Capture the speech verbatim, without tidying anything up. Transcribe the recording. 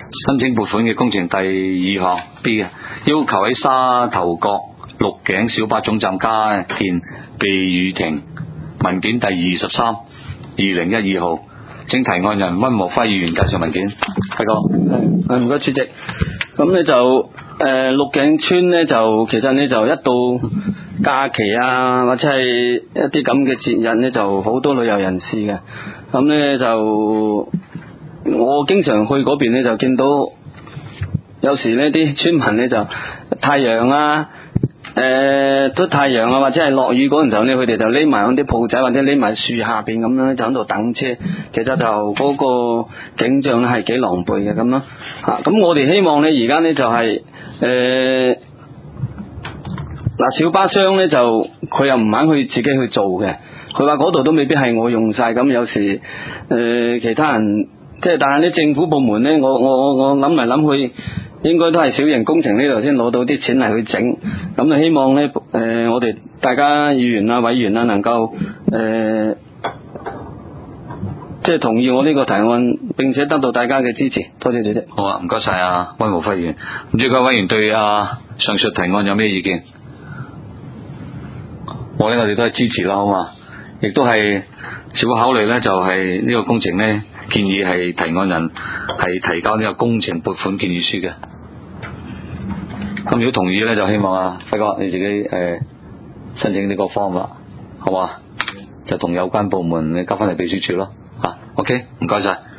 申請撥款嘅工程第二項 B 嘅，要求喺沙頭角鹿頸小巴總站加建避雨亭，文件第二十三，二零一二號，請提案人溫和輝議員介紹文件。輝哥， 係唔該主席。咁咧就誒鹿頸村咧就其實咧就一到假期啊，或者係一啲咁嘅節日咧，就好多旅遊人士嘅。咁咧就我經常去嗰邊咧，就見到有時呢啲村民咧就太陽啊，誒出太陽啊，或者係落雨嗰陣時候咧，佢哋就匿埋喺啲鋪仔或者匿埋樹下邊咁樣，就喺度等車。其實就嗰個景象咧係幾狼狽嘅咁咯。嚇、啊，咁我哋希望咧而家咧就係誒嗱小巴商咧就佢又唔肯去自己去做嘅，佢話嗰度都未必係我用晒，咁有時誒、呃、其他人即係，但係咧政府部門咧，我我我我諗嚟諗去，應該都係小型工程呢度先攞到啲錢嚟去整，咁啊希望咧誒、呃、我哋大家議員啊委員啊能夠誒、呃、即係同意我呢個提案，並且得到大家嘅支持。多謝主席。 好啊，唔該晒啊溫和輝議員。唔知各位委員對啊上述提案有咩意見？我咧我哋都係支持啦，好嘛？亦都係是否考慮咧，就係、是、呢個工程咧，建議係提案人係提交呢個工程撥款建議書嘅。咁如果同意咧，就希望啊輝哥你自己誒、呃、申請呢個方法，好嘛？就同有關部門你交翻嚟秘書處咯。啊 ，OK， 唔該晒。